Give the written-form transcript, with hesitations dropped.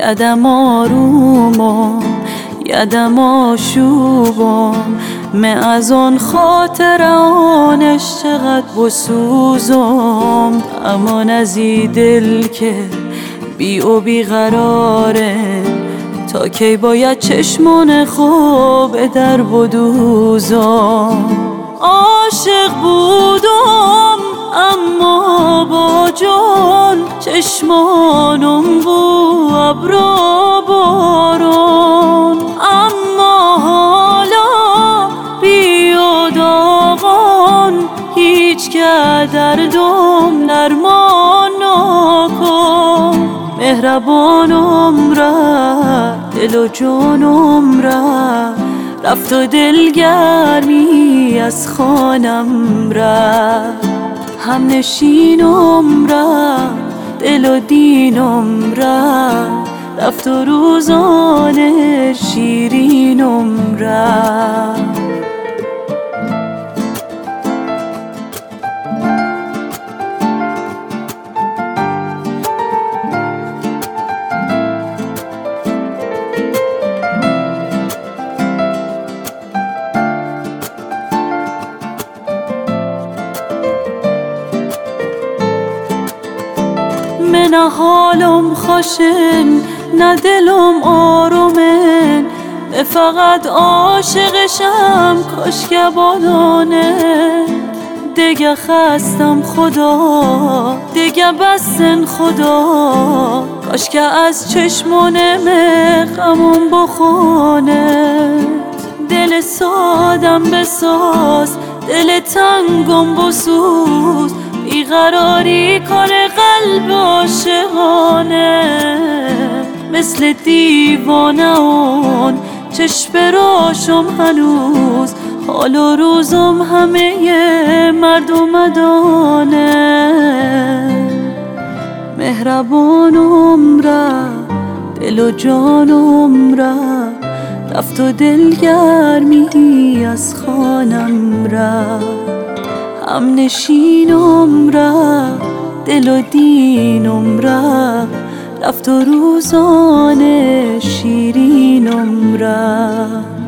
یدم آرومم یدم آشوبم من از آن خاطر آنش چقدر بسوزم. امان از ای دل که بی و بی قراره تا کی باید چشمان خوب در بدوزم. عاشق بودم اما با جان چشمانم بو ابرا باران. اما حالا بی و داغان هیچ که دردم درمان نکن. مهربانم رفت دل و جانم رفت و دلگرمی از خانم رفت. همنشینم رفت دل و دینم رفت و روزان شیرینم رفت. من حالم خوشن نه دلم آرومن فقط عاشقشم کاش که بادانه. دیگه خستم خدا دیگه بسن خدا کاش که از چشمانم غمم بخونه. دل سادم بساز دل تنگم بسوز بیقراری کنه قلب عاشقانه. مثل دیوانه اون چشم راشم هنوز حال و روزم همه مردم دانه. مهربانم رفت دل و جانم رفت و دلگرمی از خانم رفت. همنشینم رفت دل و دینم رفت و روزان شیرینم رفت.